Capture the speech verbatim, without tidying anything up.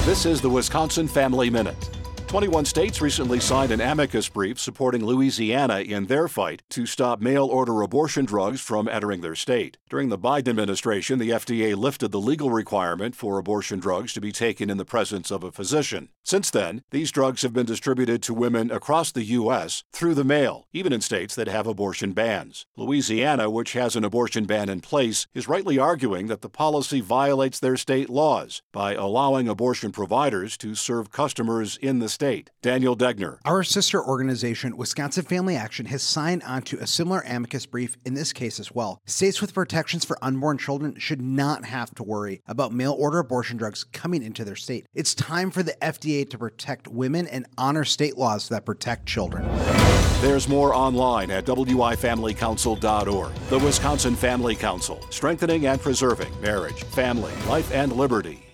This is the Wisconsin Family Minute. twenty-one states recently signed an amicus brief supporting Louisiana in their fight to stop mail-order abortion drugs from entering their state. During the Biden administration, the F D A lifted the legal requirement for abortion drugs to be taken in the presence of a physician. Since then, these drugs have been distributed to women across the U S through the mail, even in states that have abortion bans. Louisiana, which has an abortion ban in place, is rightly arguing that the policy violates their state laws by allowing abortion providers to serve customers in the state. State. Daniel Degner. Our sister organization, Wisconsin Family Action, has signed on to a similar amicus brief in this case as well. States with protections for unborn children should not have to worry about mail-order abortion drugs coming into their state. It's time for the F D A to protect women and honor state laws that protect children. There's more online at W I family council dot org. The Wisconsin Family Council, strengthening and preserving marriage, family, life, and liberty.